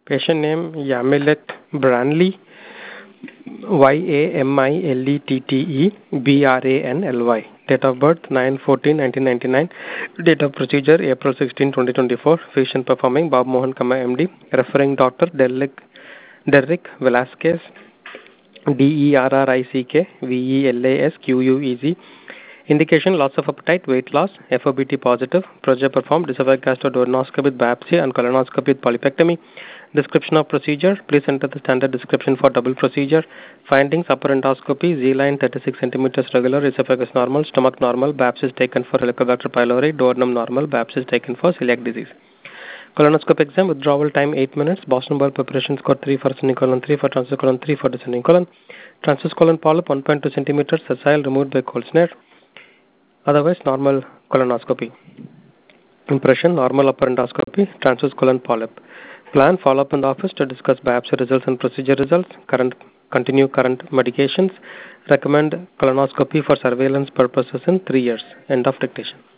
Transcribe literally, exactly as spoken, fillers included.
Patient name Yamilet Branly, Y A M I L E T T E B R A N L Y. Date of birth nine fourteen nineteen ninety-nine. Date of procedure April sixteenth twenty twenty-four. Physician performing Bob Mohan Kama M D. Referring doctor Derrick, Derrick Velasquez, D E R R I C K V E L A S Q U E Z. Indication loss of appetite, weight loss, F O B T positive. Procedure performed esophagogastroscopy with biopsy and colonoscopy with polypectomy. Description of procedure. Please enter the standard description for double procedure. Findings: upper endoscopy, Z-line thirty-six centimeters regular, esophagus normal, stomach normal, biopsy is taken for Helicobacter pylori, duodenum normal, biopsy is taken for celiac disease. Colonoscope exam, withdrawal time eight minutes. Boston bowel preparation score three for ascending colon, three for transverse colon, three for descending colon. Transverse colon polyp one point two centimeters, sessile, removed by cold snare. Otherwise, normal colonoscopy. Impression: normal upper endoscopy, transverse colon polyp. Plan: follow up in the office to discuss biopsy results and procedure results. Current continue current medications. Recommend colonoscopy for surveillance purposes in three years. End of dictation.